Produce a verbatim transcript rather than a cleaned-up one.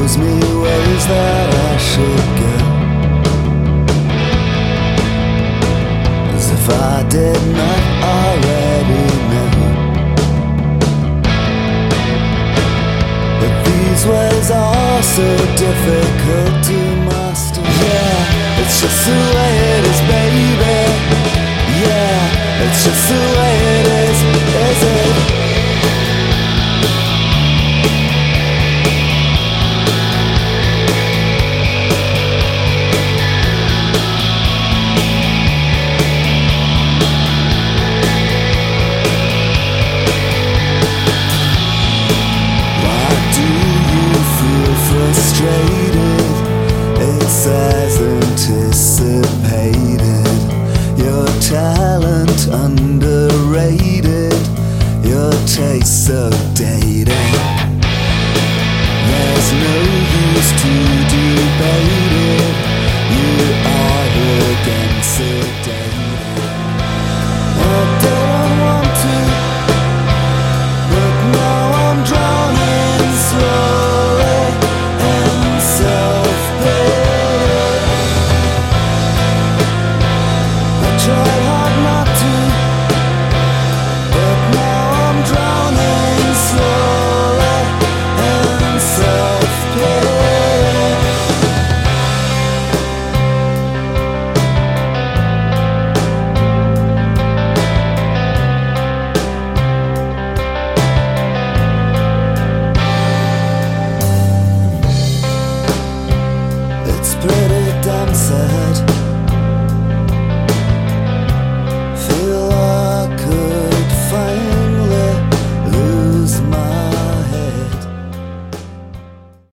shows me ways that I should go, as if I did not already know. But these ways are so difficult to master. Yeah, it's just the way it is, baby. Yeah, it's just the way it is, is it? Frustrated, it's as anticipated. Your talent underrated, your taste so dated. There's no use to debate it. You are again sedated.